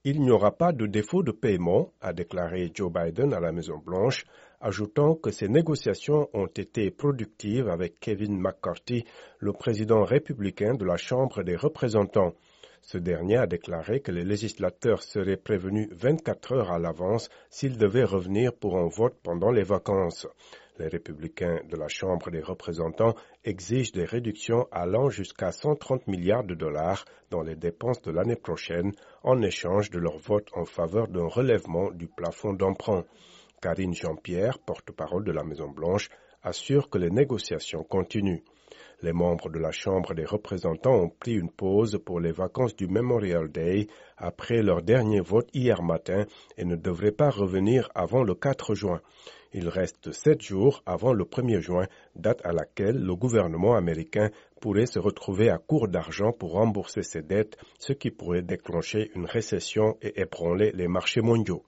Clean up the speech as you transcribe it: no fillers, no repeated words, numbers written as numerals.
Il n'y aura pas de défaut de paiement, a déclaré Joe Biden à la Maison-Blanche, ajoutant que ces négociations ont été productives avec Kevin McCarthy, le président républicain de la Chambre des représentants. Ce dernier a déclaré que les législateurs seraient prévenus 24 heures à l'avance s'ils devaient revenir pour un vote pendant les vacances. Les républicains de la Chambre des représentants exigent des réductions allant jusqu'à 130 milliards de dollars dans les dépenses de l'année prochaine en échange de leur vote en faveur d'un relèvement du plafond d'emprunt. Karine Jean-Pierre, porte-parole de la Maison-Blanche, assure que les négociations continuent. Les membres de la Chambre des représentants ont pris une pause pour les vacances du Memorial Day après leur dernier vote hier matin et ne devraient pas revenir avant le 4 juin. Il reste 7 jours avant le 1er juin, date à laquelle le gouvernement américain pourrait se retrouver à court d'argent pour rembourser ses dettes, ce qui pourrait déclencher une récession et ébranler les marchés mondiaux.